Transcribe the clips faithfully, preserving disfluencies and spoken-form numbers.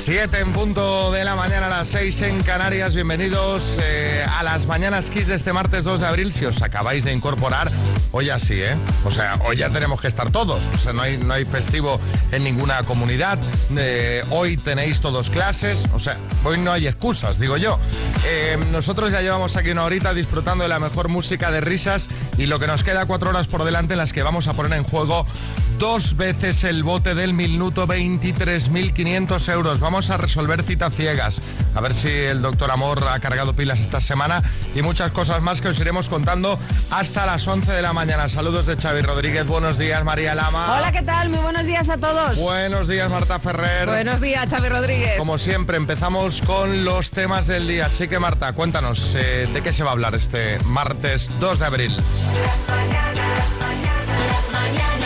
Siete en punto de la mañana, a las seis en Canarias. Bienvenidos eh, a las Mañanas Kiss de este martes dos de abril. Si os acabáis de incorporar, hoy así, ¿eh? O sea, hoy ya tenemos que estar todos. O sea, no hay, no hay festivo en ninguna comunidad. Eh, hoy tenéis todos clases. O sea, hoy no hay excusas, digo yo. Eh, nosotros ya llevamos aquí una horita disfrutando de la mejor música, de risas, y lo que nos queda cuatro horas por delante en las que vamos a poner en juego dos veces el bote del minuto, veintitrés mil quinientos euros. Vamos a resolver citas ciegas, a ver si el doctor Amor ha cargado pilas esta semana, y muchas cosas más que os iremos contando hasta las once de la mañana. Saludos de Xavi Rodríguez, buenos días María Lama. Hola, ¿qué tal? Muy buenos días a todos. Buenos días Marta Ferrer. Buenos días Xavi Rodríguez. Como siempre empezamos con los temas del día, así que Marta, cuéntanos eh, de qué se va a hablar este martes dos de abril. Las mañanas, las mañanas, las mañanas.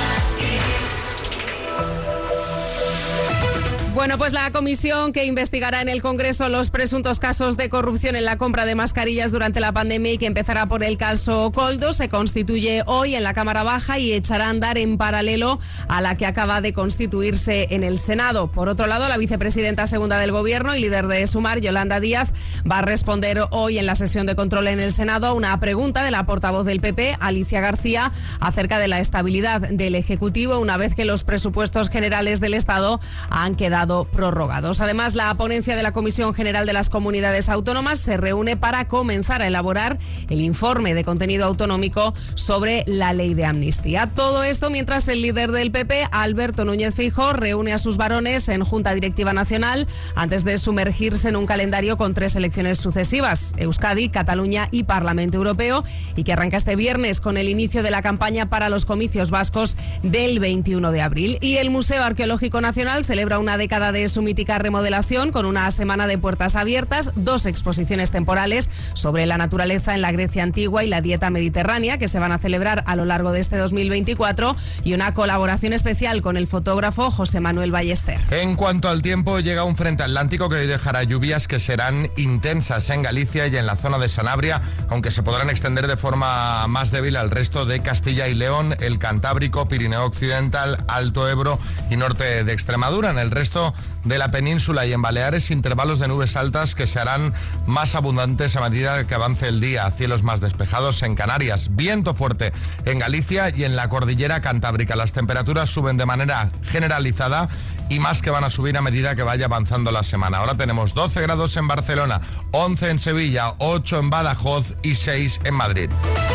Bueno, pues la comisión que investigará en el Congreso los presuntos casos de corrupción en la compra de mascarillas durante la pandemia y que empezará por el caso Koldo se constituye hoy en la Cámara Baja y echará a andar en paralelo a la que acaba de constituirse en el Senado. Por otro lado, la vicepresidenta segunda del Gobierno y líder de Sumar, Yolanda Díaz, va a responder hoy en la sesión de control en el Senado a una pregunta de la portavoz del P P, Alicia García, acerca de la estabilidad del Ejecutivo una vez que los presupuestos generales del Estado han quedado prorrogados. Además, la ponencia de la Comisión General de las Comunidades Autónomas se reúne para comenzar a elaborar el informe de contenido autonómico sobre la ley de amnistía. Todo esto mientras el líder del P P, Alberto Núñez Feijóo, reúne a sus varones en Junta Directiva Nacional antes de sumergirse en un calendario con tres elecciones sucesivas: Euskadi, Cataluña y Parlamento Europeo, y que arranca este viernes con el inicio de la campaña para los comicios vascos del veintiuno de abril. Y el Museo Arqueológico Nacional celebra una década de su mítica remodelación con una semana de puertas abiertas, dos exposiciones temporales sobre la naturaleza en la Grecia antigua y la dieta mediterránea que se van a celebrar a lo largo de este dos mil veinticuatro, y una colaboración especial con el fotógrafo José Manuel Ballester. En cuanto al tiempo, llega un frente atlántico que hoy dejará lluvias que serán intensas en Galicia y en la zona de Sanabria, aunque se podrán extender de forma más débil al resto de Castilla y León, el Cantábrico, Pirineo Occidental, Alto Ebro y norte de Extremadura. En el resto de la península y en Baleares, intervalos de nubes altas que se harán más abundantes a medida que avance el día. Cielos más despejados en Canarias, viento fuerte en Galicia y en la cordillera cantábrica. Las temperaturas suben de manera generalizada y más que van a subir a medida que vaya avanzando la semana. Ahora tenemos doce grados en Barcelona, once en Sevilla, ocho en Badajoz y seis en Madrid.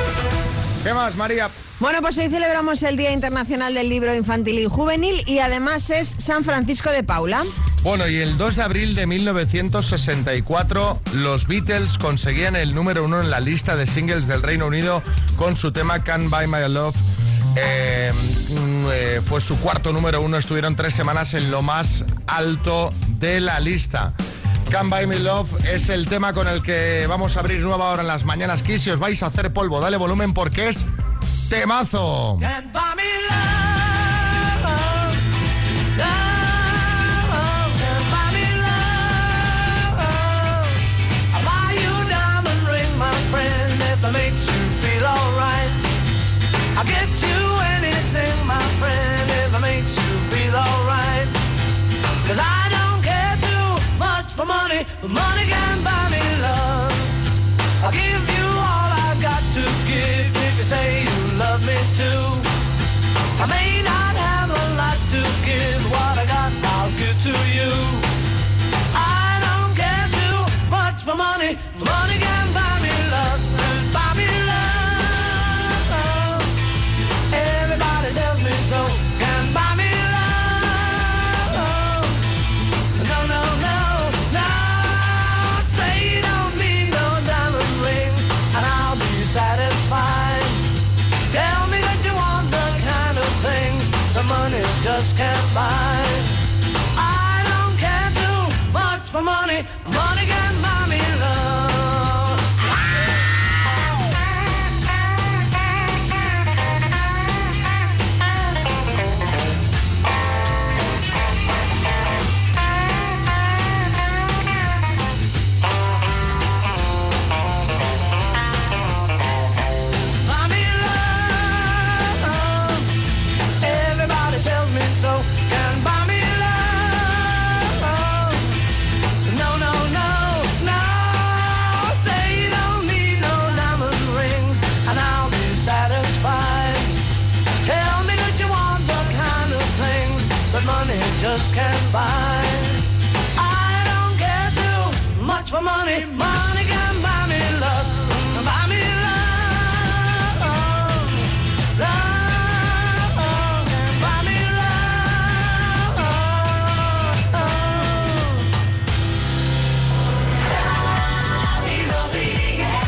¿Qué más, María? Bueno, pues hoy celebramos el Día Internacional del Libro Infantil y Juvenil y además es San Francisco de Paula. Bueno, y el dos de abril de mil novecientos sesenta y cuatro los Beatles conseguían el número uno en la lista de singles del Reino Unido con su tema Can't Buy My Love. Eh, eh, fue su cuarto número uno, estuvieron tres semanas en lo más alto de la lista. Can't Buy Me Love es el tema con el que vamos a abrir nueva hora en las Mañanas Kiss y os vais a hacer polvo. Dale volumen porque es temazo. Can't buy me love, love, can't buy me love. I'll buy you a diamond ring, my friend, if it makes you feel alright. I'll get you anything, my friend, if it makes you feel alright. 'Cause I don't care too much for money, but money can't buy me love. I'll give you all I've got to give if you say you love me too. I may not have a lot to give, what I got I'll give to you. I don't care too much for money, money can buy me love, buy me love. Everybody tells me so, can buy me love. No, no, no, no. Say you don't need no diamond rings and I'll be satisfied. Tell me that you want the kind of things the money just can't buy. I don't care too much for money, money can buy me love. others can buy. I don't care too much for money. Money can buy me love. Buy me love. Love can buy me love. Xavi Rodríguez.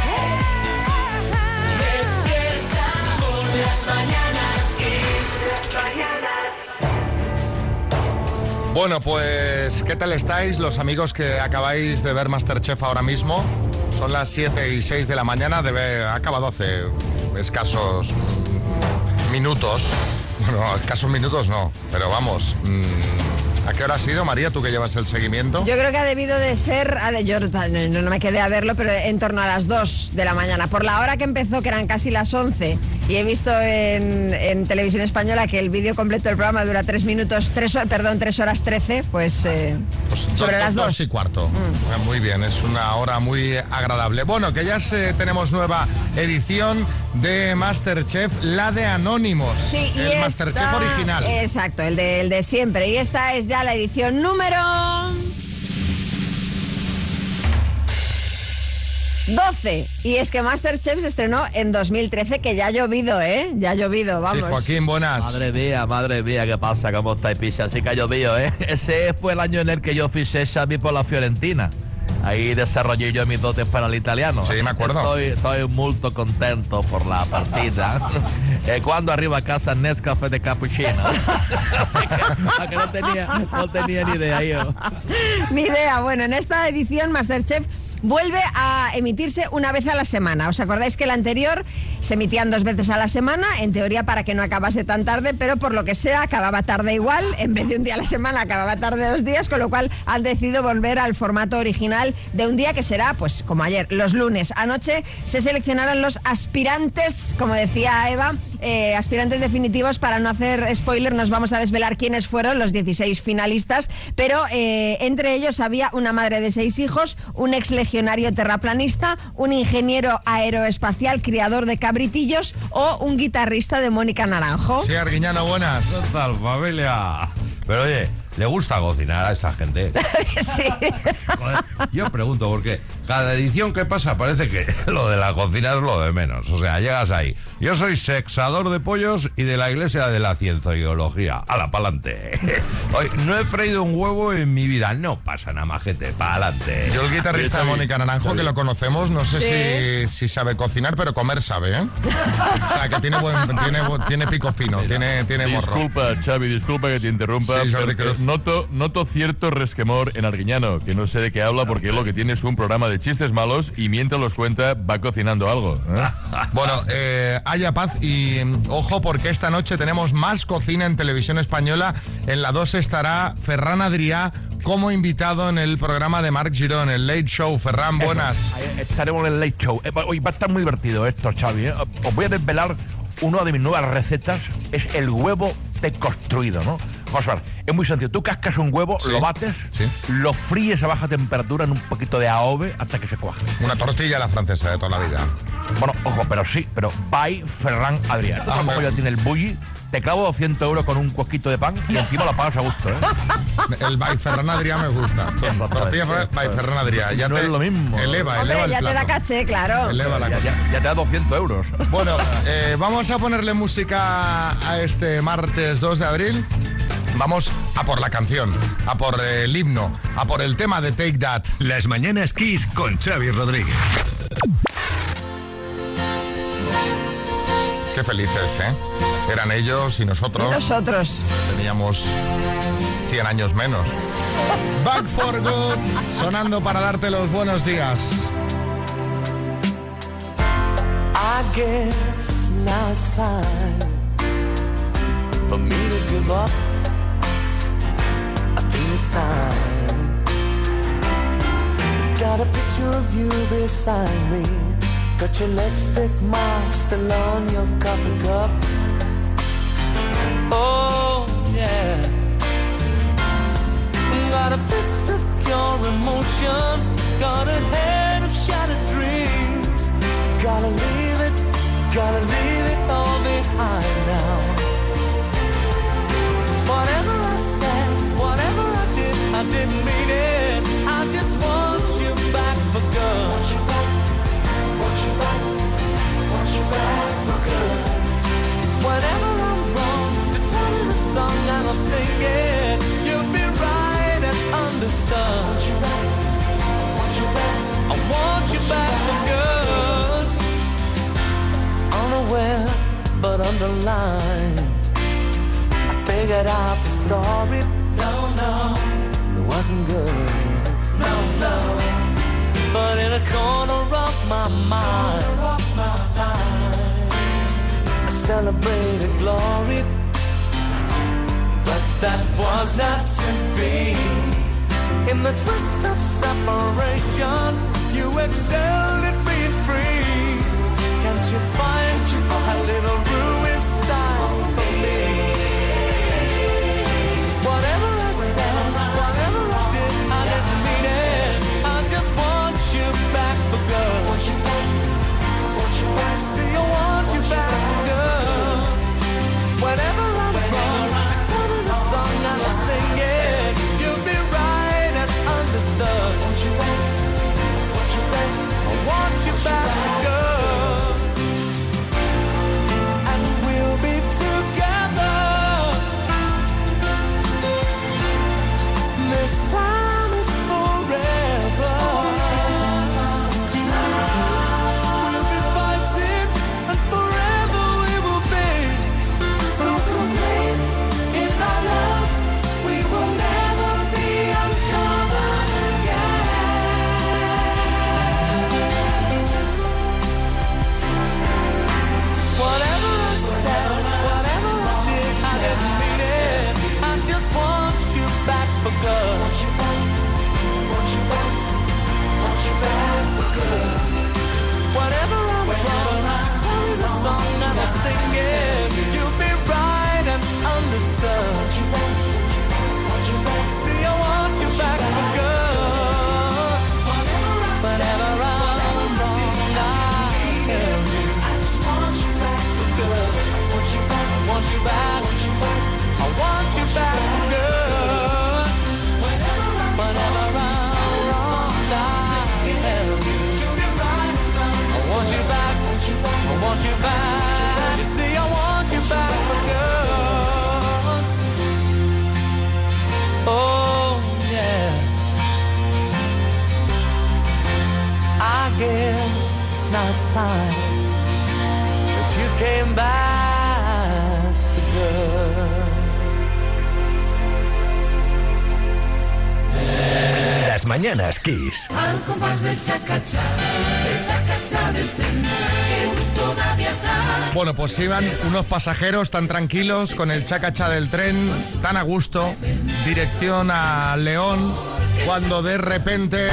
Despierta por las mañanas Kiss. Bueno, pues, ¿qué tal estáis los amigos que acabáis de ver MasterChef ahora mismo? Son las siete y seis de la mañana, debe, ha acabado hace escasos mm, minutos. Bueno, escasos minutos no, pero vamos. Mm, ¿a qué hora ha sido, María, tú que llevas el seguimiento? Yo creo que ha debido de ser, a de- yo no, no me quedé a verlo, pero en torno a las dos de la mañana. Por la hora que empezó, que eran casi las once, y he visto en, en Televisión Española que el vídeo completo del programa dura tres minutos, tres horas, perdón, tres horas trece, pues, eh, Pues sobre do- las dos dos. y cuarto. Eh, Muy bien, es una hora muy agradable. Bueno, que ya se- tenemos nueva edición de MasterChef, la de Anónimos. Sí, y el esta- MasterChef original. Exacto, el de, el de siempre. Y esta es ya la edición número doce. Y es que MasterChef se estrenó en dos mil trece, que ya ha llovido, ¿eh? Ya ha llovido, Sí, vamos. Joaquín, buenas. Madre mía, madre mía, ¿qué pasa? ¿Cómo estáis, picha? Así que ha llovido, ¿eh? Ese fue el año en el que yo fiché Xavi por la Fiorentina. Ahí desarrollé yo mis dotes para el italiano. Sí, me acuerdo. Estoy, estoy muy contento por la partida. Eh, cuando arriba a casa Nescafé de cappuccino. que no tenía, no tenía ni idea yo. Ni idea. Bueno, en esta edición MasterChef vuelve a emitirse una vez a la semana. ¿Os acordáis que el anterior se emitían dos veces a la semana? En teoría para que no acabase tan tarde, pero por lo que sea acababa tarde igual. En vez de un día a la semana acababa tarde dos días, con lo cual han decidido volver al formato original de un día que será, pues como ayer, los lunes. Anoche se seleccionaron los aspirantes, como decía Eva, eh, aspirantes definitivos. Para no hacer spoiler, nos vamos a desvelar quiénes fueron los dieciséis finalistas, pero eh, entre ellos había una madre de seis hijos, un ex legionario terraplanista, un ingeniero aeroespacial criador de cabritillos o un guitarrista de Mónica Naranjo. Sí, Arguiñano, buenas. ¿Qué tal, familia? Pero oye, ¿le gusta cocinar a esta gente? Sí. Joder, yo pregunto porque cada edición que pasa parece que lo de la cocina es lo de menos. O sea, llegas ahí. Yo soy sexador de pollos y de la iglesia de la cienciología. ¡Hala, pa'lante! Hoy no he freído un huevo en mi vida. No pasa nada, majete. ¡Pa'lante! Yo el guitarrista de Mónica Naranjo, que lo conocemos, no sé Sí. si, si sabe cocinar, pero comer sabe, ¿eh? O sea, que tiene buen, tiene, bu- tiene pico fino, tiene, tiene morro. Disculpa, Xavi, disculpa que te interrumpa. Sí, Jordi pero Cruz. noto, noto cierto resquemor en Arguiñano, que no sé de qué habla porque lo que tiene es un programa de chistes malos y mientras los cuenta va cocinando algo. ¿eh? Bueno, eh, haya paz y mm, ojo, porque esta noche tenemos más cocina en Televisión Española. En la dos estará Ferran Adrià como invitado en el programa de Marc Girón, el Late Show. Ferran, buenas. Ahí estaremos en el Late Show. Eh, Hoy va a estar muy divertido esto, Xavi, ¿eh? Os voy a desvelar una de mis nuevas recetas. Es el huevo deconstruido, ¿no? Vamos a ver, es muy sencillo. Tú cascas un huevo, Sí, lo bates, sí. lo fríes a baja temperatura en un poquito de adobe hasta que se cuaje. Una tortilla a la francesa de toda la vida. Bueno, ojo, pero sí, pero by Ferran Adrià. Tú Ah, como me- ya tiene el bully, te clavo doscientos euros con un cuesquito de pan y encima lo pagas a gusto, ¿eh? El by Ferran Adrià me gusta. Tortilla by Ferran Adrià. Ya No te es lo mismo. Eleva, eleva Hombre, el ya te da plato. caché, claro. Eleva la Ya, cosa. ya- ya te da doscientos euros. Bueno, eh, vamos a ponerle música a este martes dos de abril. Vamos a por la canción, a por el himno, a por el tema de Take That. Las mañanas Kiss con Xavi Rodríguez. Qué felices, ¿eh? Eran ellos y Y nosotros. nosotros. Teníamos cien años menos. Back for Good, sonando para darte los buenos días. I guess now it's time for me to give up. I think it's time. Got a picture of you beside me. Got your lipstick mark still on your coffee cup. Oh, yeah. Got a fist of pure emotion. Got a head of shattered dreams. Gotta leave it, gotta leave it all behind now. Whatever I said, whatever back for good. Unaware, but underlined, I figured out the story. No, no, it wasn't good. No, no, but in a corner of my mind, of my mind, I celebrated glory. But that was not to be. In the twist of separation, you excelled at being free. Can't you find a little room inside for me? Whatever I said, whatever I did, I didn't mean it. I just want you back for good. Want you back, want you back. See, I want you back for good. Whatever I'm wrong, just tell me the song and I'll sing it. You'll be right and understood. Want you back, want you back. I want you back for good. And we'll be together. This time is forever. We'll be fighting and forever we will be. So complete in our love, we will never be uncovered again. Whatever I said, whatever I did, I didn't mean it. I just want you back for good. Want you back, want you back, want you back for good. Whatever I'm wrong, just tell me the song and I'll sing it. You'll be right and understood. Want you back, want you back. See, I want you back for good. Whatever I'm wrong, I'll tell you. I just want you back for good. Want you back, want you back, want you back. I want you back for good. Whenever I'm wrong, I'll tell you. I want you back, I want you back. You see, I want you back for good. Oh, yeah. I guess now it's time that you came back for good. Las mañanas Kiss. Al compás del chacachá, el chacachá del tren, qué gusto da viajar. Bueno, pues iban unos pasajeros tan tranquilos con el chacachá del tren, tan a gusto, dirección a León, cuando de repente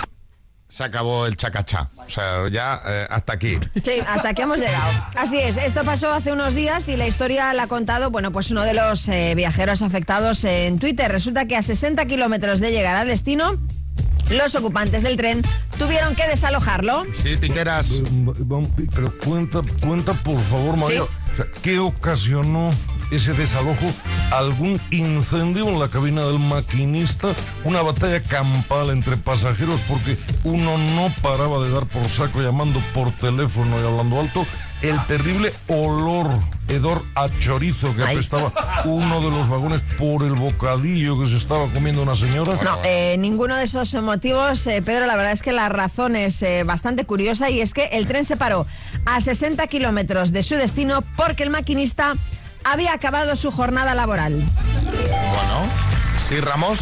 se acabó el chacachá. O sea, ya eh, hasta aquí. Sí, hasta aquí hemos llegado. Así es, esto pasó hace unos días y la historia la ha contado, bueno, pues uno de los eh, viajeros afectados en Twitter. Resulta que a sesenta kilómetros de llegar al destino, los ocupantes del tren tuvieron que desalojarlo. Sí, Piqueras. Eh, Pero cuenta, cuenta por favor, María, Sí. o sea, ¿qué ocasionó ese desalojo? ¿Algún incendio en la cabina del maquinista? ¿Una batalla campal entre pasajeros porque uno no paraba de dar por saco llamando por teléfono y hablando alto? El terrible olor, hedor a chorizo que Ay. apestaba uno de los vagones por el bocadillo que se estaba comiendo una señora. No, eh, ninguno de esos motivos, eh, Pedro. La verdad es que la razón es eh, bastante curiosa y es que el tren se paró a sesenta kilómetros de su destino porque el maquinista había acabado su jornada laboral. Bueno, sí, Ramos.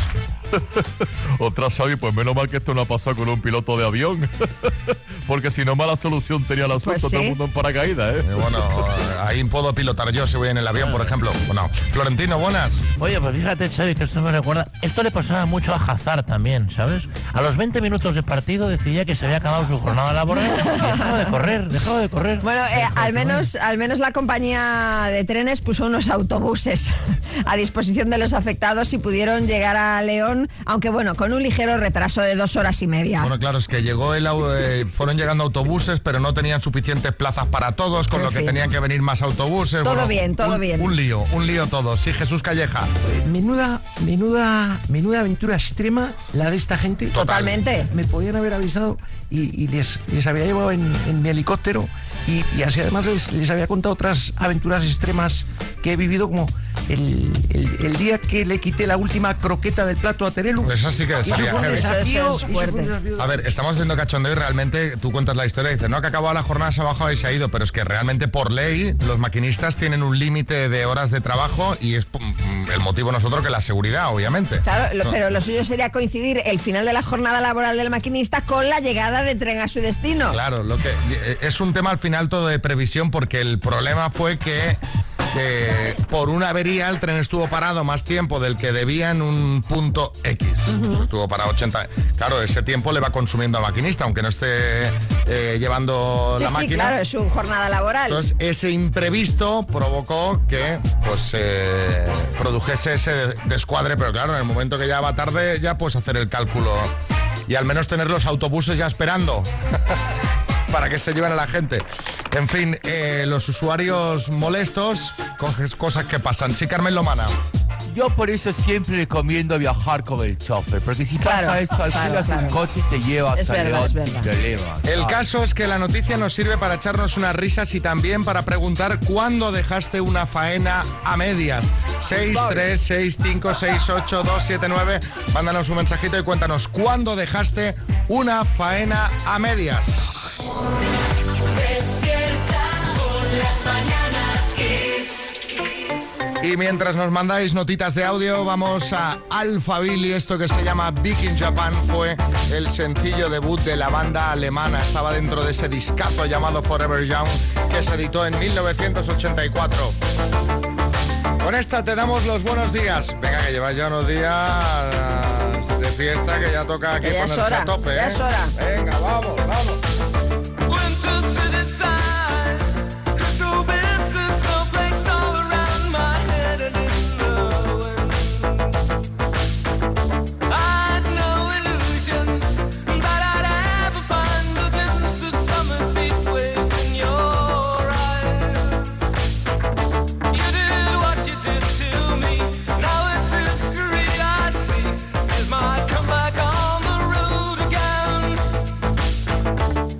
Ostras, Xavi, pues menos mal que esto no ha pasado con un piloto de avión. Porque si no, mala solución tenía el asunto, Pues sí. todo el mundo en paracaídas, ¿eh? Eh, bueno, eh, ahí puedo pilotar yo si voy en el avión, por ejemplo. Bueno, Florentino, buenas. Oye, pues fíjate, Xavi, que esto me recuerda... Esto le pasaba mucho a Hazard también, ¿sabes? A los veinte minutos de partido decidía que se había acabado su jornada laboral y dejaba de correr, dejaba de correr. Bueno, eh, al menos, al menos la compañía de trenes puso unos autobuses a disposición de los afectados y pudieron llegar a León, aunque bueno, con un ligero retraso de dos horas y media. Bueno, claro, es que llegó el, au- eh, fueron llegando autobuses, pero no tenían suficientes plazas para todos, con En lo que fin. tenían que venir más autobuses. Todo Bueno, bien, todo un- bien. Un lío, un lío todo. Sí, Jesús Calleja. Menuda, menuda, menuda aventura extrema la de esta gente. Totalmente. Me podían haber avisado y, y les, les había llevado en, en mi helicóptero Y, y así además les, les había contado otras aventuras extremas que he vivido, como el, el, el día que le quité la última croqueta del plato a Terelu. Eso sí que sería heavy. Eso, eso es fuerte. A ver, estamos haciendo cachondeo y realmente tú cuentas la historia y dices, no, que ha acabado la jornada, se ha bajado y se ha ido, pero es que realmente por ley los maquinistas tienen un límite de horas de trabajo y es mm, el motivo nosotros que la seguridad, obviamente. Claro, lo- No. pero lo suyo sería coincidir el final de la jornada laboral del maquinista con la llegada de tren a su destino. Claro, lo que es un tema al final todo de previsión porque el problema fue que que por una avería el tren estuvo parado más tiempo del que debía en un punto X. Estuvo parado ochenta. Claro, ese tiempo le va consumiendo al maquinista, aunque no esté eh, llevando Sí, la sí, máquina. claro, es su jornada laboral. Entonces, ese imprevisto provocó que pues eh, produjese ese descuadre, pero claro, en el momento que ya va tarde, ya puedes hacer el cálculo y al menos tener los autobuses ya esperando para que se lleven a la gente. En fin, eh, los usuarios molestos con cosas que pasan. Sí, Carmen Lomana. Yo por eso siempre recomiendo viajar con el chofer, porque si Claro, pasa esto, claro, alquilas claro. un coche y te lleva Es hasta verdad, León es sin verdad. problemas. El ¿sabes? caso es que la noticia nos sirve para echarnos unas risas y también para preguntar cuándo dejaste una faena a medias. seis tres seis cinco seis ocho dos siete nueve. Mándanos un mensajito y cuéntanos cuándo dejaste una faena a medias. Despierta con las mañanas Kiss. Y mientras nos mandáis notitas de audio, vamos a Alphaville y esto que se llama Big in Japan fue el sencillo debut de la banda alemana. Estaba dentro de ese discazo llamado Forever Young que se editó en mil novecientos ochenta y cuatro. Con esta te damos los buenos días. Venga, que llevas ya unos días de fiesta que ya toca aquí Que ya es ponerse hora, a tope. ya ¿eh? es hora. Venga, vamos, vamos. Winter city sighs, crystal bits and snowflakes all around my head and in the wind. I'd no illusions that I'd ever find a glimpse of summer sea placed in your eyes. You did what you did to me, now it's history I see. Is my comeback on the road again?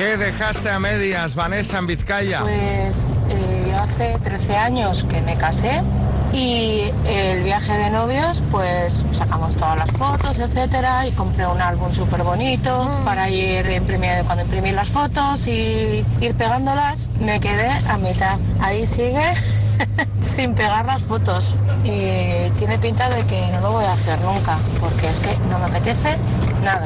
¿Qué dejaste a medias, Vanessa, en Vizcaya? Pues eh, yo hace trece años que me casé y el viaje de novios, pues sacamos todas las fotos, etcétera, y compré un álbum súper bonito mm. para ir imprimiendo, cuando imprimí las fotos y ir pegándolas, me quedé a mitad. Ahí sigue sin pegar las fotos y tiene pinta de que no lo voy a hacer nunca, porque es que no me apetece nada.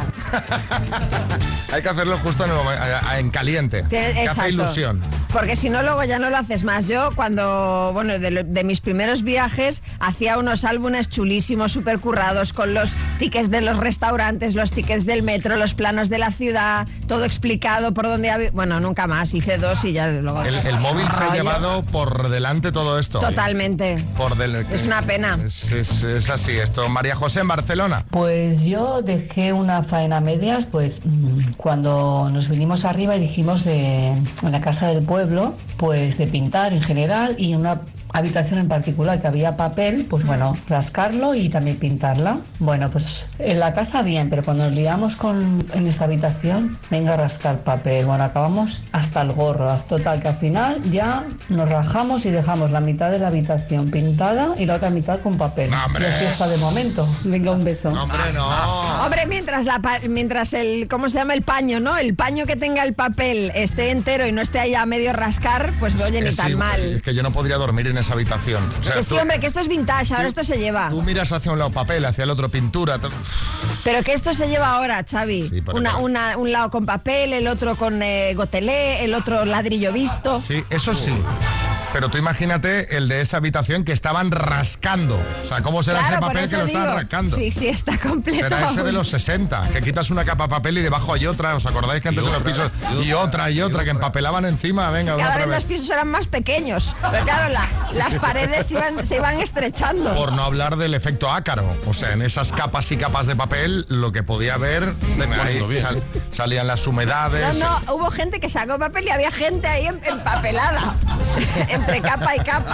Hay que hacerlo justo en, el momento, en caliente, que, que hace ilusión. Porque si no, luego ya no lo haces más. Yo cuando, bueno, de, de mis primeros viajes hacía unos álbumes chulísimos, súper currados, con los tickets de los restaurantes, los tickets del metro, los planos de la ciudad, todo explicado por dónde había... Bueno, nunca más, hice dos y ya luego... El, el móvil se ha llevado por delante todo esto. Totalmente. Por del, es una pena. Es, es, es así esto. María José, en Barcelona. Pues yo dejé una faena a medias, pues cuando nos vinimos arriba y dijimos de en la casa del pueblo, pues de pintar en general y una habitación en particular que había papel, pues bueno, rascarlo y también pintarla. Bueno, pues en la casa bien, pero cuando nos liamos con, en esta habitación, venga a rascar papel. Bueno, acabamos hasta el gorro. Total, que al final ya nos rajamos y dejamos la mitad de la habitación pintada y la otra mitad con papel. No, hombre. Y así está de momento. Venga, un beso. No, hombre, no. Hombre, mientras, la, mientras el, ¿cómo se llama? El paño, ¿no? El paño que tenga el papel esté entero y no esté ahí a medio rascar, pues oye, ni tan sí, mal. Es que yo no podría dormir en esa habitación. O sea, que tú, sí, hombre, que esto es vintage, ahora esto se lleva. Tú miras hacia un lado papel, hacia el otro pintura. T- Pero que esto se lleva ahora, Xavi. Sí, una, claro. una, un lado con papel, el otro con eh, gotelé, el otro ladrillo visto. Sí, eso sí. Pero tú imagínate el de esa habitación que estaban rascando. O sea, ¿cómo será Claro, ese por papel eso que lo digo. estaban rascando? Sí, sí, está completo. Será ese de los sesenta, que quitas una capa de papel y debajo hay otra. ¿Os acordáis que antes en los pisos? Y otra y otra, que empapelaban encima. Venga, Cada otra vez vez. los pisos eran más pequeños. Pero claro, la- las paredes iban, se iban estrechando. Por no hablar del efecto ácaro. O sea, en esas capas y capas de papel, lo que podía haber, ahí sal- salían las humedades. No, no, hubo gente que sacó papel y había gente ahí em- empapelada. Entre capa y capa.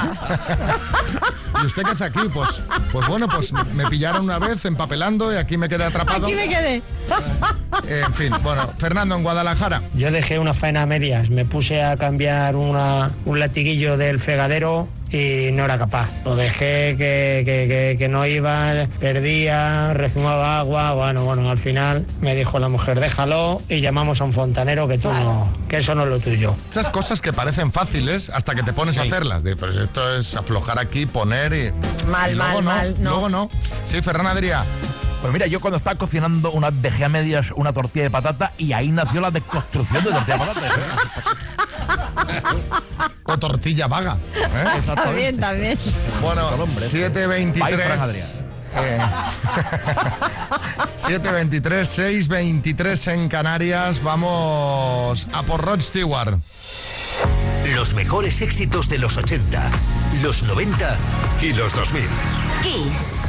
¿Y usted qué hace aquí? Pues, pues bueno, pues me pillaron una vez empapelando y aquí me quedé atrapado. Aquí me quedé. En fin, bueno, Fernando, en Guadalajara. Yo dejé una faena a medias, me puse a cambiar una, un latiguillo del fregadero y no era capaz. Lo dejé que, que, que, que no iba, perdía, rezumaba agua, bueno, bueno, al final me dijo la mujer, déjalo y llamamos a un fontanero que tú no, que eso no es lo tuyo. Esas cosas que parecen fáciles hasta que te pones a hacerlas. De, pues esto es aflojar aquí, poner y... Mal, y luego mal, no, mal, no. Luego no. Sí, Ferran Adrià. Pues mira, yo cuando estaba cocinando una dejé a medias una tortilla de patata y ahí nació la desconstrucción de tortilla de patata. O tortilla vaga. ¿eh? También, también. Bueno, siete veintitrés. Eh, siete veintitrés, seis veintitrés en Canarias. Vamos a por Rod Stewart. Los mejores éxitos de los ochenta, los noventa y los dos mil. Kiss.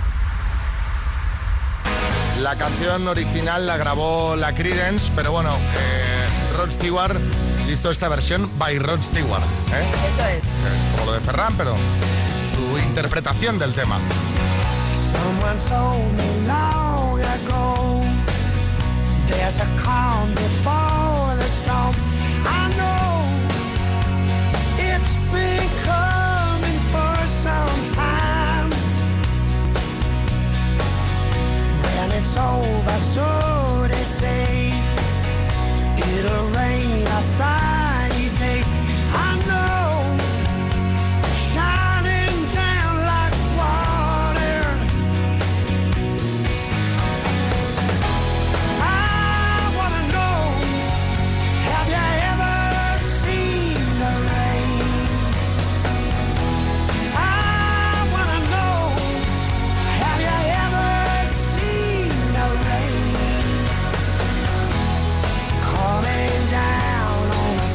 La canción original la grabó la Creedence, pero bueno, eh, Rod Stewart hizo esta versión by Rod Stewart. ¿eh? Eso es. Eh, como lo de Ferran, pero su interpretación del tema. Someone told me long ago there's a calm before the storm. I know it's been coming for some time. When it's over, so they say, it'll rain a sunny day. I know, shining down like water. I wanna know, have you ever seen the rain? I wanna know, have you ever seen the rain coming down on a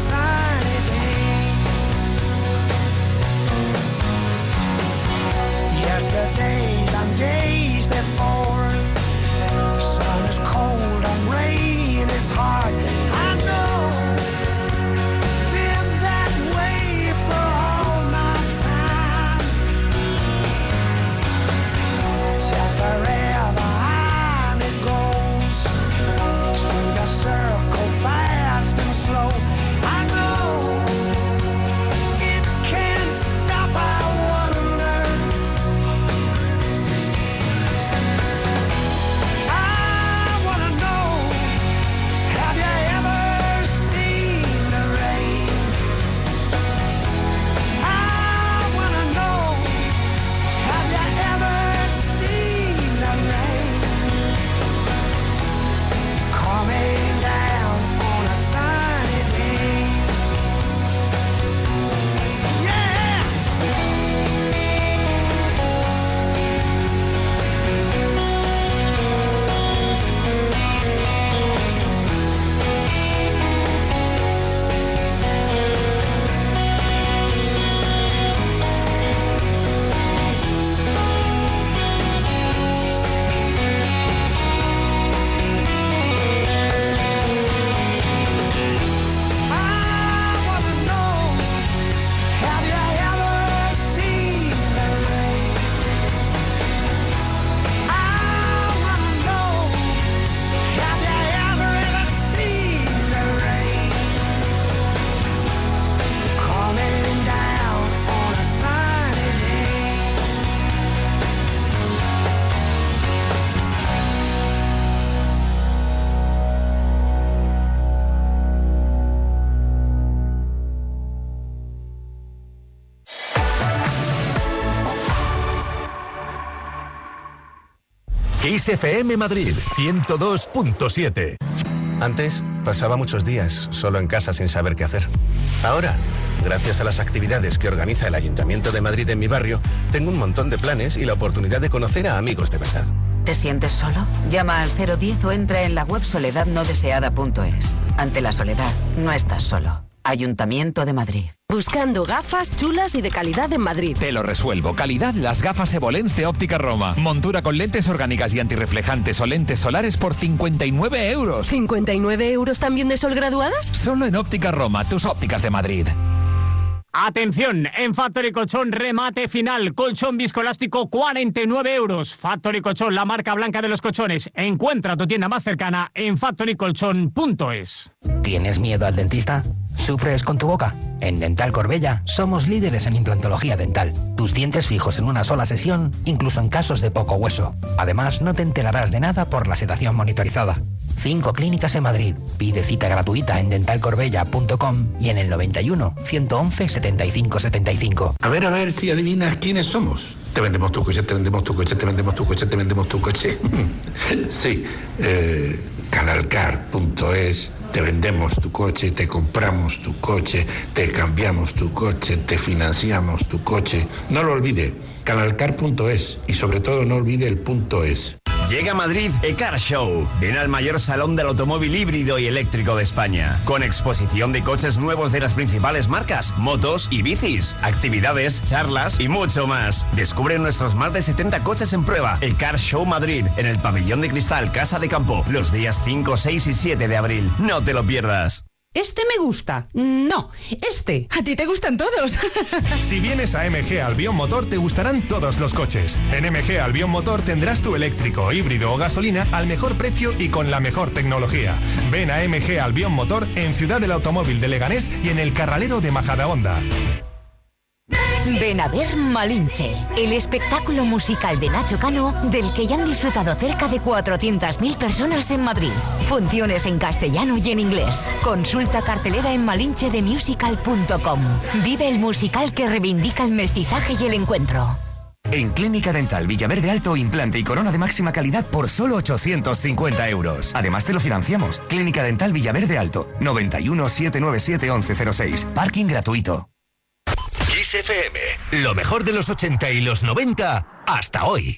Kiss F M Madrid, ciento dos punto siete. Antes pasaba muchos días solo en casa sin saber qué hacer. Ahora, gracias a las actividades que organiza el Ayuntamiento de Madrid en mi barrio, tengo un montón de planes y la oportunidad de conocer a amigos de verdad. ¿Te sientes solo? Llama al cero diez o entra en la web soledad no deseada punto es. Ante la soledad, no estás solo. Ayuntamiento de Madrid. Buscando gafas chulas y de calidad en Madrid. Te lo resuelvo. Calidad las gafas Evolens de Óptica Roma. Montura con lentes orgánicas y antirreflejantes o lentes solares por cincuenta y nueve euros. ¿cincuenta y nueve euros también de sol graduadas? Solo en Óptica Roma, tus ópticas de Madrid. Atención, en Factory Colchón remate final, colchón viscoelástico cuarenta y nueve euros. Factory Colchón, la marca blanca de los colchones. Encuentra tu tienda más cercana en factory colchón punto es. ¿Tienes miedo al dentista? ¿Sufres con tu boca? En Dental Corbella somos líderes en implantología dental. Tus dientes fijos en una sola sesión, incluso en casos de poco hueso. Además, no te enterarás de nada por la sedación monitorizada. Cinco clínicas en Madrid. Pide cita gratuita en dental corbella punto com y en el noventa y uno, ciento once, setenta y cinco setenta y cinco. A ver, a ver si adivinas quiénes somos. Te vendemos tu coche, te vendemos tu coche, te vendemos tu coche, te vendemos tu coche. Sí, eh, canalcar punto es. Te vendemos tu coche, te compramos tu coche, te cambiamos tu coche, te financiamos tu coche. No lo olvide, canalcar punto es y sobre todo no olvide el punto es. Llega a Madrid eCar Show. Ven al mayor salón del automóvil híbrido y eléctrico de España, con exposición de coches nuevos de las principales marcas, motos y bicis, actividades, charlas y mucho más. Descubre nuestros más de setenta coches en prueba. eCar Show Madrid, en el Pabellón de Cristal Casa de Campo, los días cinco, seis y siete de abril. No te lo pierdas. Este me gusta. No, este. A ti te gustan todos. Si vienes a M G Albion Motor te gustarán todos los coches. En M G Albion Motor tendrás tu eléctrico, híbrido o gasolina al mejor precio y con la mejor tecnología. Ven a M G Albion Motor en Ciudad del Automóvil de Leganés y en el Carralero de Majadahonda. Ven a ver Malinche, el espectáculo musical de Nacho Cano, del que ya han disfrutado cerca de cuatrocientas mil personas en Madrid. Funciones en castellano y en inglés. Consulta cartelera en malinche de musical punto com. Vive el musical que reivindica el mestizaje y el encuentro. En Clínica Dental Villaverde Alto, implante y corona de máxima calidad por solo ochocientos cincuenta euros. Además te lo financiamos. Clínica Dental Villaverde Alto, noventa y uno, setecientos noventa y siete, once cero seis. Parking gratuito. Kiss F M, lo mejor de los ochenta y los noventa hasta hoy.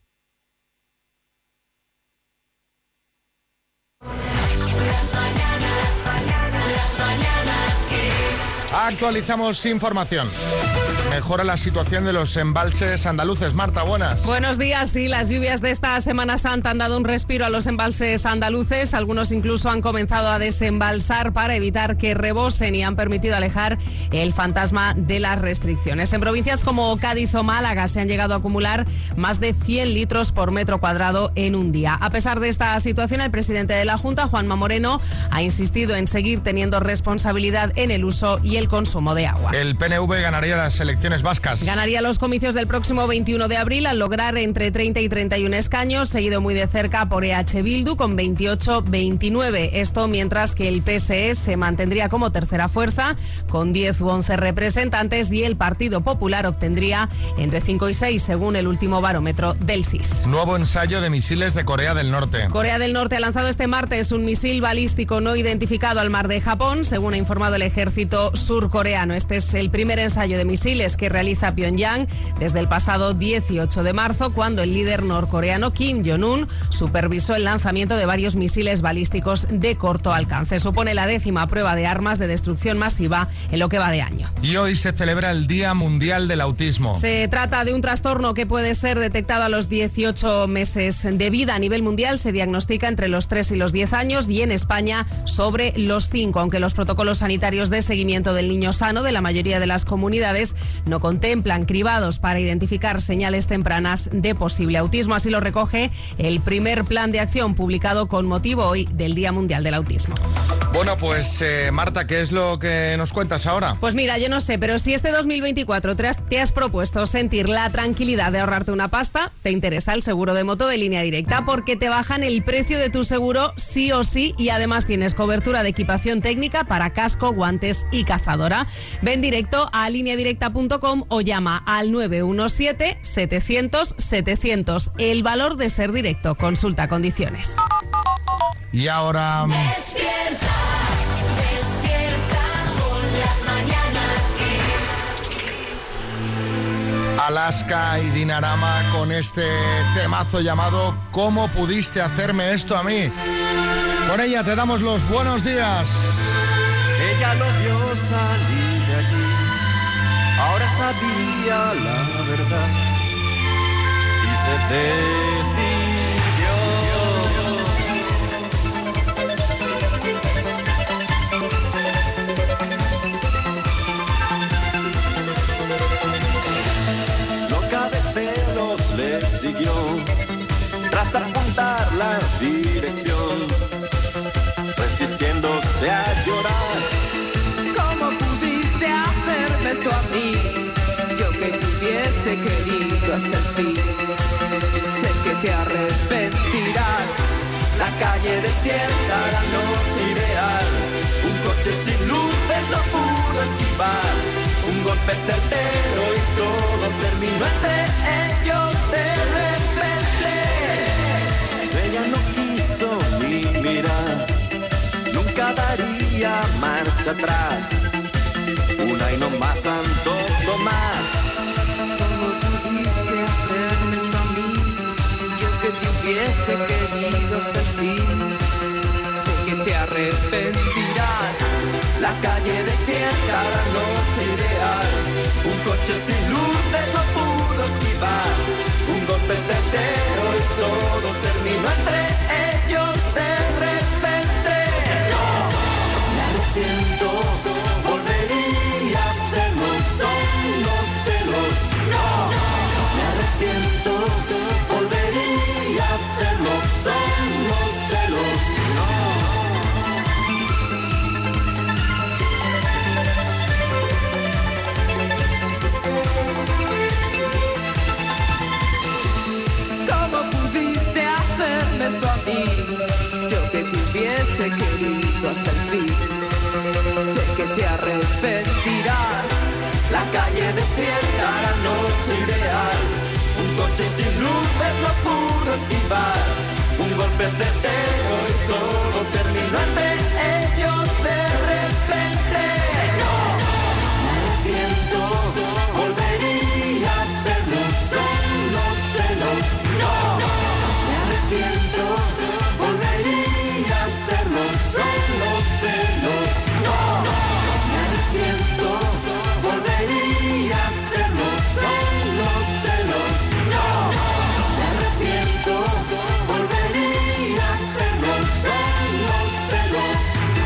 Actualizamos información. Mejora la situación de los embalses andaluces. Marta, buenas. Buenos días. Sí, las lluvias de esta Semana Santa han dado un respiro a los embalses andaluces. Algunos incluso han comenzado a desembalsar para evitar que rebosen y han permitido alejar el fantasma de las restricciones. En provincias como Cádiz o Málaga se han llegado a acumular más de cien litros por metro cuadrado en un día. A pesar de esta situación, el presidente de la Junta, Juanma Moreno, ha insistido en seguir teniendo responsabilidad en el uso y el consumo de agua. El P N V ganaría las elecciones vascas. Ganaría los comicios del próximo veintiuno de abril al lograr entre treinta y treinta y uno escaños, seguido muy de cerca por E H Bildu con veintiocho veintinueve. Esto mientras que el P S E se mantendría como tercera fuerza con diez u once representantes y el Partido Popular obtendría entre cinco y seis según el último barómetro del C I S. Nuevo ensayo de misiles de Corea del Norte. Corea del Norte ha lanzado este martes un misil balístico no identificado al mar de Japón, según ha informado el ejército surcoreano. Este es el primer ensayo de misiles que realiza Pyongyang desde el pasado dieciocho de marzo, cuando el líder norcoreano Kim Jong-un supervisó el lanzamiento de varios misiles balísticos de corto alcance. Supone la décima prueba de armas de destrucción masiva en lo que va de año. Y hoy se celebra el Día Mundial del Autismo. Se trata de un trastorno que puede ser detectado a los dieciocho meses de vida. A nivel mundial se diagnostica entre los tres y los diez años y en España sobre los cinco, aunque los protocolos sanitarios de seguimiento del niño sano de la mayoría de las comunidades no contemplan cribados para identificar señales tempranas de posible autismo. Así lo recoge el primer plan de acción publicado con motivo hoy del Día Mundial del Autismo. Bueno, pues eh, Marta, ¿qué es lo que nos cuentas ahora? Pues mira, yo no sé, pero si este dos mil veinticuatro te has, te has propuesto sentir la tranquilidad de ahorrarte una pasta, te interesa el seguro de moto de Línea Directa, porque te bajan el precio de tu seguro sí o sí y además tienes cobertura de equipación técnica para casco, guantes y cazadora. Ven directo a línea directa punto com punto com o llama al nueve uno siete, setecientos, setecientos. El valor de ser directo. Consulta condiciones. Y ahora... Despierta, despierta con las mañanas Kiss. Alaska y Dinarama con este temazo llamado ¿Cómo pudiste hacerme esto a mí? Con ella te damos los buenos días. Ella lo vio salir de allí, ahora sabía la verdad y se decidió. Loca de celos le siguió, tras apuntar la dirección, resistiéndose a llorar. ¿Cómo pudiste hacerme esto a mí? Yo que te hubiese querido hasta el fin. Sé que te arrepentirás. La calle desierta, la noche ideal. Un coche sin luces no pudo esquivar. Un golpe certero y todo terminó entre ellos de repente. Ella no quiso ni mirar, nunca daría marcha atrás. Una y no más, Santo Tomás. ¿Cómo pudiste hacerme esto a mí? Yo que te hubiese querido hasta el fin. Sé que te arrepentirás. La calle desierta, la noche ideal. Un coche sin luces no pudo esquivar. Un golpe certero y todo terminó entre ellos de repente. No, me arrepiento, volvería a hacerlo, son los celos. No, me arrepiento, volvería a hacerlo, son los celos. ¿Cómo pudiste hacerme esto a mí? Yo que te hubiese querido hasta el fin. Sé que te arrepentirás. La calle desierta, la noche ideal. Un coche sin luces no pudo esquivar. Un golpe certero y todo terminó entre ellos de repente. No, me arrepiento, volvería a hacerlo, son los celos. No, me arrepiento, volvería a hacerlo, son los celos. No, me arrepiento, volvería a hacerlo, son los celos. No, me arrepiento, volvería a hacerlo, son los celos.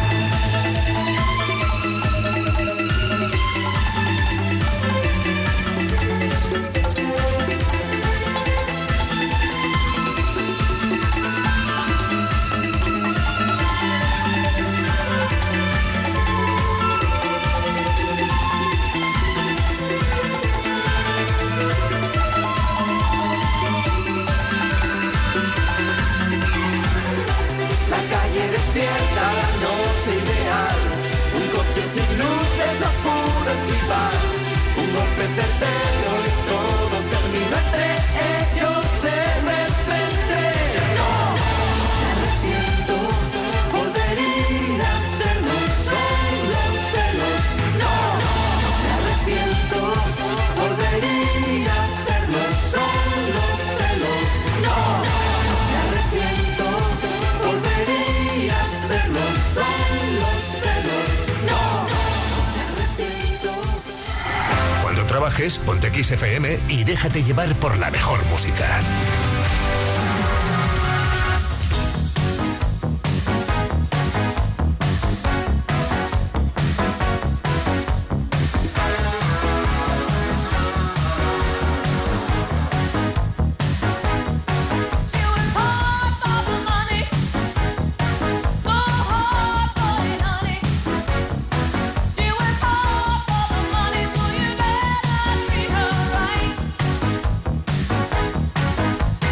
La calle desierta, la noche ideal. Un coche sin luces no pudo esquivar. Un golpe certero y todo terminó entre ellos de repente. No, me arrepiento, volvería a hacerlo, son los celos. No, me arrepiento, volvería a hacerlo, son los celos. No, me arrepiento, volvería a hacerlo, son los celos. No, me arrepiento. Cuando trabajes, ponte X F M y déjate llevar por la mejor música. Money, so you better treat her right.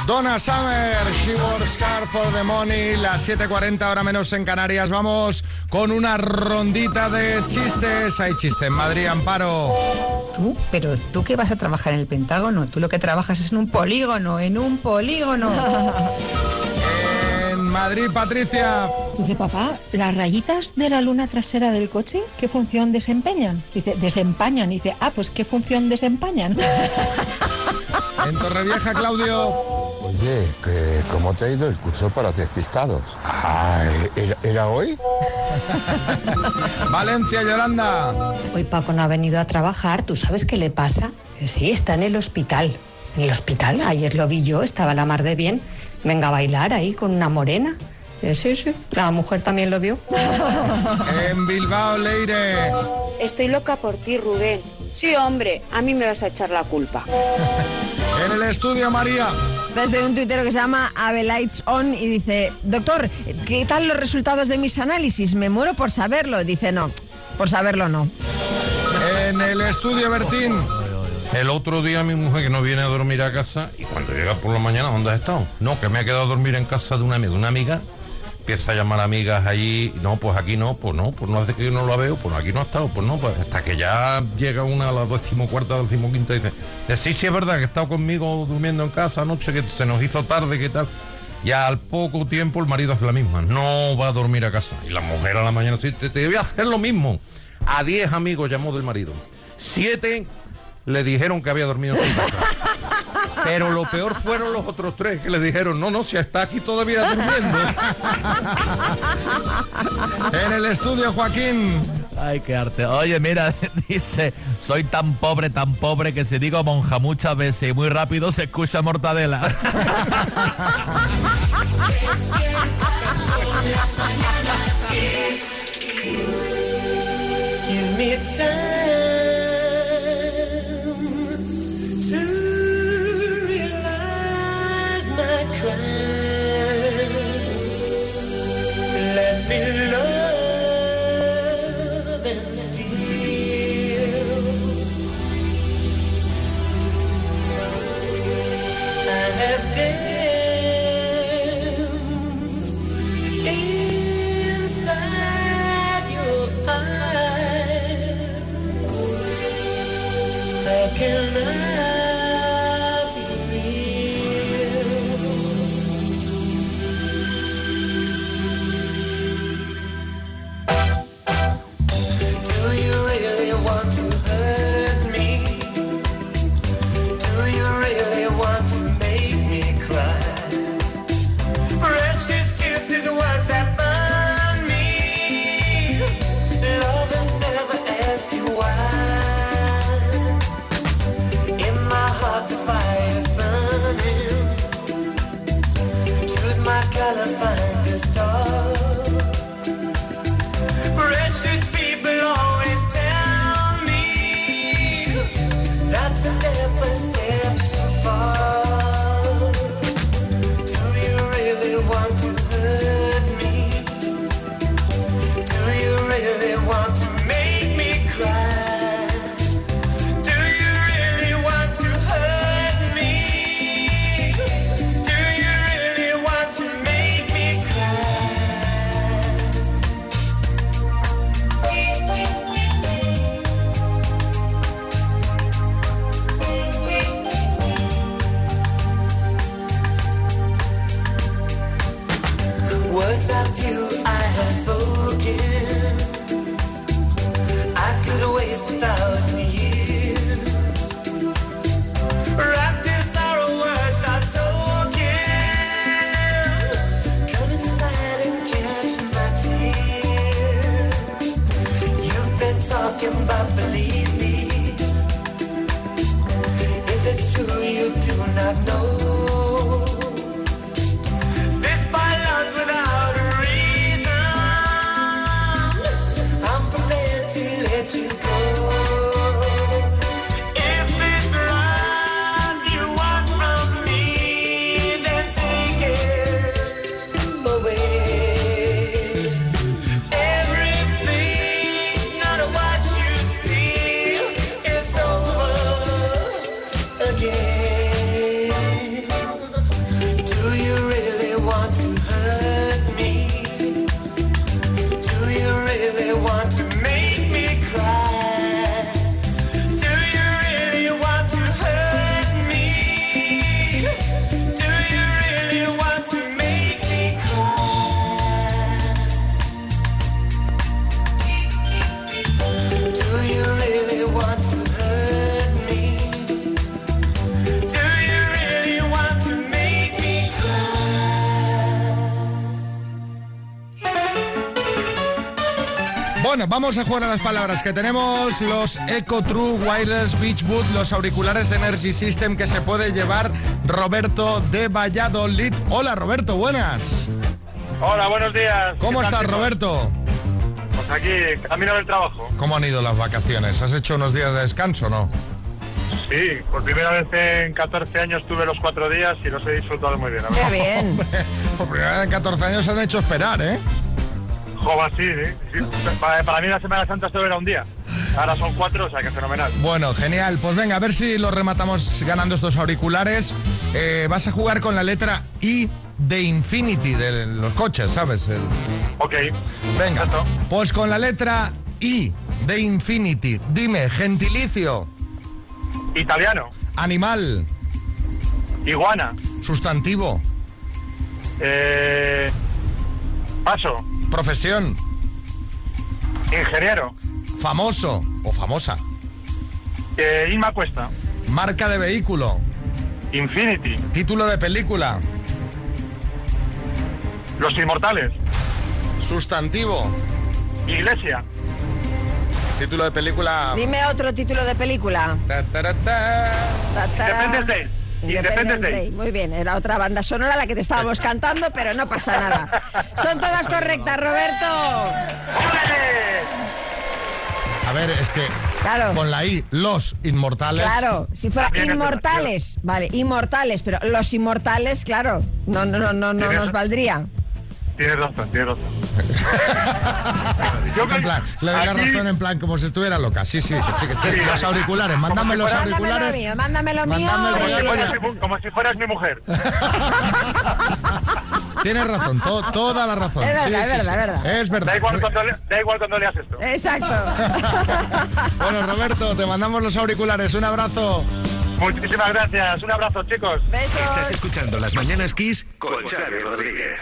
Donna Summer, She Works Hard for the Money, las siete cuarenta, hora menos en Canarias. Vamos con una rondita de chistes. Hay chiste en Madrid, Amparo. Tú, pero tú que vas a trabajar en el Pentágono, tú lo que trabajas es en un polígono, en un polígono. En Madrid, Patricia. Dice, papá, ¿las rayitas de la luna trasera del coche qué función desempeñan? Dice, desempañan. Dice, ah, pues ¿qué función desempañan? En Torrevieja, Claudio. Oye, que ¿cómo te ha ido el curso para despistados? Ah, ¿era, era hoy? Valencia, Yolanda. Hoy Paco no ha venido a trabajar, ¿tú sabes qué le pasa? Sí, está en el hospital. ¿En el hospital? Ayer lo vi yo, estaba la mar de bien. Venga a bailar ahí con una morena. Sí, sí, la mujer también lo vio. En Bilbao, Leire. Estoy loca por ti, Rubén. Sí, hombre, a mí me vas a echar la culpa. En el estudio, María. Esta es de un tuitero que se llama Abelights On y dice, doctor, ¿qué tal los resultados de mis análisis? Me muero por saberlo. Dice, no, por saberlo no. En el estudio, Bertín. El otro día mi mujer que no viene a dormir a casa y cuando llega por la mañana, ¿dónde has estado? No, que me ha quedado a dormir en casa de una amiga. Una amiga empieza a llamar a amigas allí, no, pues aquí no, pues no, pues no hace que yo no la veo, pues aquí no ha estado, pues no, pues hasta que ya llega una a la decimocuarta, decimoquinta y dice, sí, sí es verdad que he estado conmigo durmiendo en casa anoche, que se nos hizo tarde, ¿qué tal? Y al poco tiempo el marido hace la misma, no va a dormir a casa. Y la mujer a la mañana dice, te, te voy a hacer lo mismo. A diez amigos llamó del marido. Siete le dijeron que había dormido en su casa. Pero lo peor fueron los otros tres que le dijeron, no, no, si está aquí todavía durmiendo. En el estudio, Joaquín. Ay, qué arte. Oye, mira, dice, soy tan pobre, tan pobre que si digo monja muchas veces y muy rápido se escucha mortadela. Give me time to realize my crime. Let me love and steal. I have danced inside your eyes. How can I be real? Do you really want to hurt me? Do you really want to make me cry? Precious kisses, words that burn me. Lovers never ask you why. In my heart the fire's burning. Choose my color, find a star. Precious people always tell me that's a step, a step too far. Do you really want to hurt me? Do you really want to make me cry? Do you really want to hurt me? Do you really want to make me cry? Words of you I have spoken, I could waste a thousand years. Wrapped in sorrow, words are token. Come inside and catch my tears. You've been talking about believe me. If it's true, you do not know. This by love's without a reason. I'm prepared to let you go. If it's love you want from me, then take it away. Everything's not what you see. It's over again. Bueno, vamos a jugar a las palabras, que tenemos los Eco True Wireless Beachwood, los auriculares Energy System que se puede llevar Roberto de Valladolid. Hola, Roberto, buenas. Hola, buenos días. ¿Cómo estás, Roberto? Pues aquí, camino del trabajo. ¿Cómo han ido las vacaciones? ¿Has hecho unos días de descanso o no? Sí, por primera vez en catorce años tuve los cuatro días y los he disfrutado muy bien. ¡Qué bien! Hombre, por primera vez en catorce años se han hecho esperar, ¿eh? Joder, sí, ¿eh? Sí. Para, para mí la Semana Santa solo era un día. Ahora son cuatro, o sea que fenomenal. Bueno, genial. Pues venga, a ver si lo rematamos ganando estos auriculares. Eh, vas a jugar con la letra I de Infinity, de los coches, ¿sabes? El... Ok. Venga, exacto. Pues con la letra I de Infinity, dime, gentilicio. Italiano. Animal. Iguana. Sustantivo. Eh... Paso. Profesión. Ingeniero. Famoso o famosa. Eh, Inma Cuesta. Marca de vehículo. Infinity. Título de película. Los Inmortales. Sustantivo. Iglesia. Título de película. Dime otro título de película. Ta, ta, ta, ta. Ta, ta. Independence Day. Independence Day. Muy bien, era otra banda sonora la que te estábamos cantando, pero no pasa nada. Son todas correctas, Roberto. A ver, es que claro. Con la I, los inmortales. Claro, si fuera inmortales, vale, inmortales, pero los inmortales, claro, no, no, no, no, no nos valdría. Tienes razón, tienes razón. Yo en plan, le doy la razón en plan como si estuviera loca. Sí, sí, que sí, que sí. Sí, los auriculares, mándame los auriculares. Mándamelo mío, mándamelo mío. Como, como, si, como si fueras mi mujer. Tienes razón, to, toda la razón. Es verdad, sí, es sí, verdad, sí. es verdad. Es verdad. Da igual cuando, le, da igual cuando leas esto. Exacto. Bueno, Roberto, te mandamos los auriculares. Un abrazo. Muchísimas gracias. Un abrazo, chicos. Besos. Estás escuchando Las Mañanas Kiss con Xavi Rodríguez.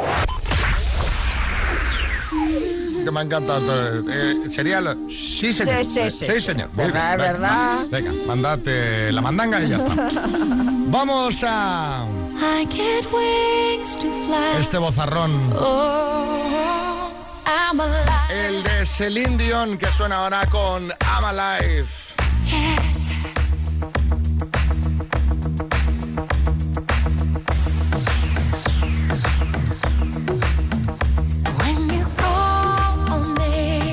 Que me ha encantado. Eh, sería lo... Sí, señor. Sí, sí, sí. Sí, señor. Muy ¿Verdad, bien. verdad? Venga, venga, mandate la mandanga y ya está. Vamos a... I get wings to fly. Este bozarrón. Oh, I'm alive. El de Celine Dion, que suena ahora con I'm Alive. When you call on me,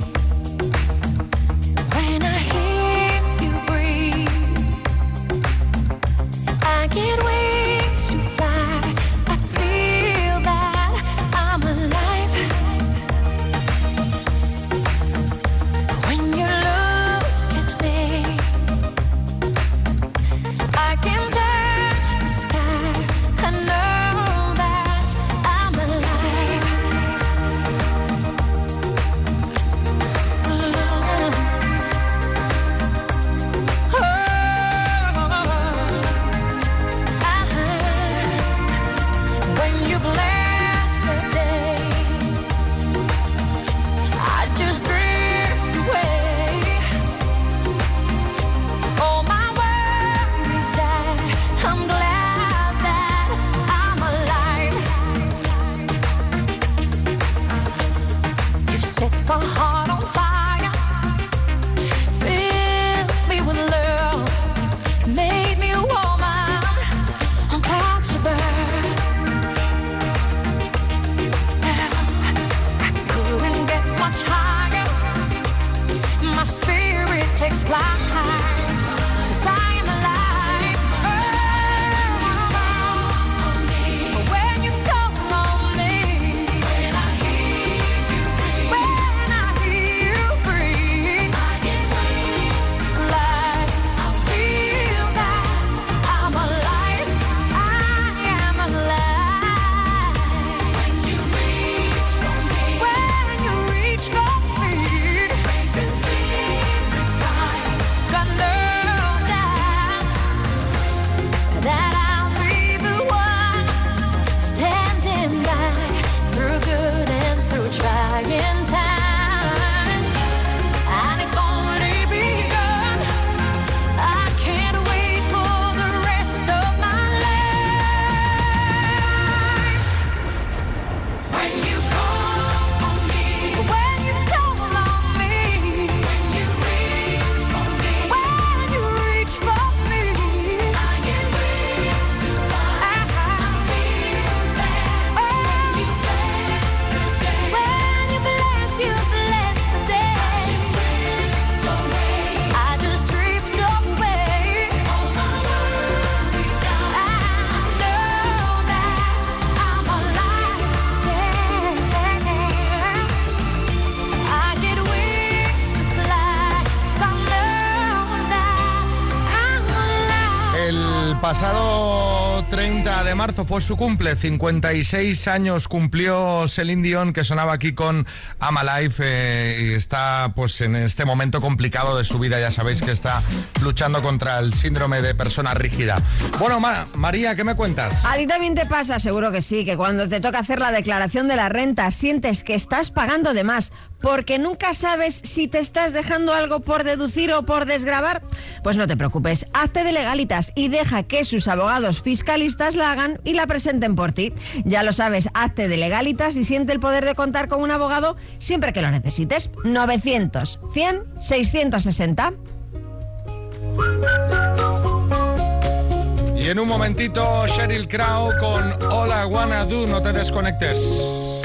when I hear you breathe, I get wings to fly. I feel that I'm alive. When you look pasado treinta de marzo fue su cumple, cincuenta y seis años cumplió Celine Dion, que sonaba aquí con I'm Alive, eh, y está pues en este momento complicado de su vida. Ya sabéis que está luchando contra el síndrome de persona rígida. Bueno, Ma- María, ¿qué me cuentas? A ti también te pasa, seguro que sí, que cuando te toca hacer la declaración de la renta sientes que estás pagando de más porque nunca sabes si te estás dejando algo por deducir o por desgravar. Pues no te preocupes, hazte de Legalitas y deja que sus abogados fiscalistas la hagan y la presenten por ti. Ya lo sabes, hazte de Legalitas y siente el poder de contar con un abogado siempre que lo necesites. novecientos, cien, seiscientos sesenta. Y en un momentito, Sheryl Crow con All I Wanna Do. No te desconectes.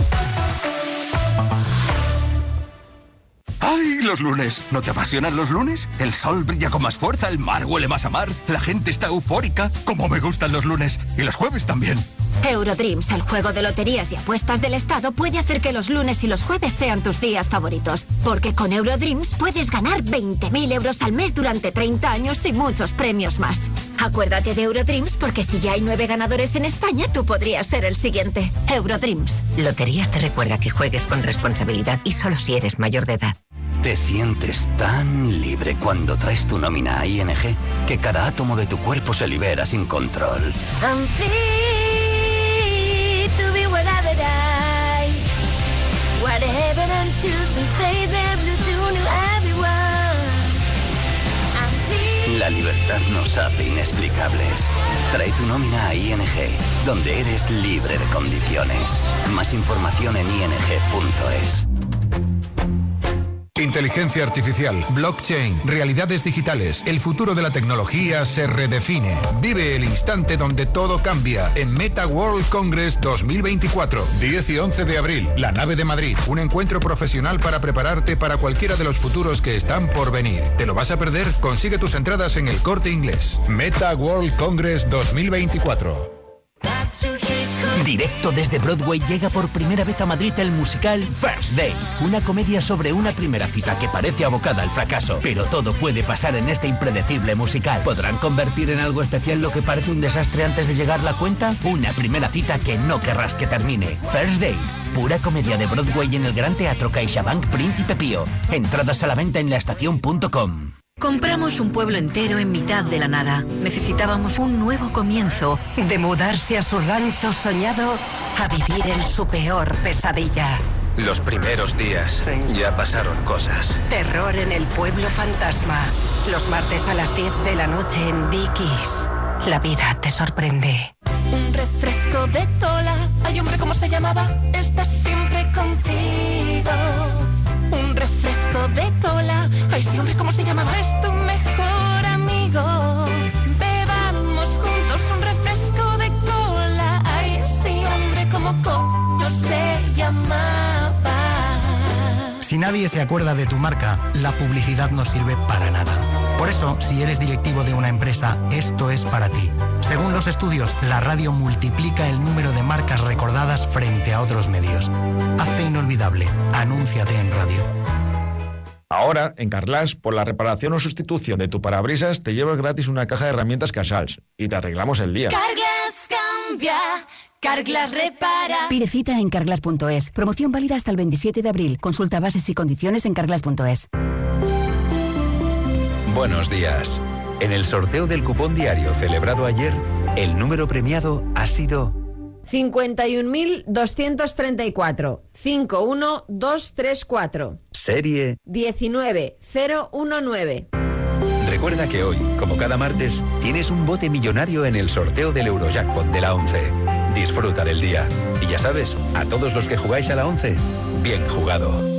¡Ay, los lunes! ¿No te apasionan los lunes? El sol brilla con más fuerza, el mar huele más a mar, la gente está eufórica. ¡Cómo me gustan los lunes! Y los jueves también. Eurodreams, el juego de loterías y apuestas del Estado, puede hacer que los lunes y los jueves sean tus días favoritos. Porque con Eurodreams puedes ganar veinte mil euros al mes durante treinta años y muchos premios más. Acuérdate de Eurodreams porque si ya hay nueve ganadores en España, tú podrías ser el siguiente. Eurodreams. Loterías te recuerda que juegues con responsabilidad y solo si eres mayor de edad. Te sientes tan libre cuando traes tu nómina a I N G que cada átomo de tu cuerpo se libera sin control. I'm free to be whatever I, whatever I'm choosing, say the blue to everyone. I'm free. La libertad nos hace inexplicables. Trae tu nómina a I N G, donde eres libre de condiciones. Más información en i n g punto es. Inteligencia artificial, blockchain, realidades digitales. El futuro de la tecnología se redefine. Vive el instante donde todo cambia en Meta World Congress dos mil veinticuatro. diez y once de abril, la nave de Madrid. Un encuentro profesional para prepararte para cualquiera de los futuros que están por venir. ¿Te lo vas a perder? Consigue tus entradas en El Corte Inglés. Meta World Congress dos mil veinticuatro. Directo desde Broadway llega por primera vez a Madrid el musical First Date, una comedia sobre una primera cita que parece abocada al fracaso, pero todo puede pasar en este impredecible musical. ¿Podrán convertir en algo especial lo que parece un desastre antes de llegar la cuenta? Una primera cita que no querrás que termine. First Date, pura comedia de Broadway en el Gran Teatro CaixaBank Príncipe Pío. Entradas a la venta en laestacion punto com. Compramos un pueblo entero en mitad de la nada. Necesitábamos un nuevo comienzo. De mudarse a su rancho soñado a vivir en su peor pesadilla. Los primeros días ya pasaron cosas. Terror en el pueblo fantasma. Los martes a las diez de la noche en Dickies. La vida te sorprende. Un refresco de cola. Ay, hombre, ¿cómo se llamaba? Estás siempre contigo. Un refresco de cola. Ay, sí, hombre, ¿cómo se llamaba? Es tu mejor amigo. Bebamos juntos un refresco de cola. Ay, sí, hombre, ¿cómo coño se llamaba? Si nadie se acuerda de tu marca, la publicidad no sirve para nada. Por eso, si eres directivo de una empresa, esto es para ti. Según los estudios, la radio multiplica el número de marcas recordadas frente a otros medios. Hazte inolvidable. Anúnciate en radio. Ahora, en Carglass, por la reparación o sustitución de tu parabrisas, te llevas gratis una caja de herramientas Casals y te arreglamos el día. Carglass cambia, Carglass repara. Pide cita en carglass punto es. Promoción válida hasta el veintisiete de abril. Consulta bases y condiciones en carglass punto es. Buenos días. En el sorteo del cupón diario celebrado ayer, el número premiado ha sido cincuenta y un mil doscientos treinta y cuatro, cinco uno dos tres cuatro. Serie diecinueve cero diecinueve. Recuerda que hoy, como cada martes, tienes un bote millonario en el sorteo del Eurojackpot de la once. Disfruta del día. Y ya sabes, a todos los que jugáis a la once, bien jugado.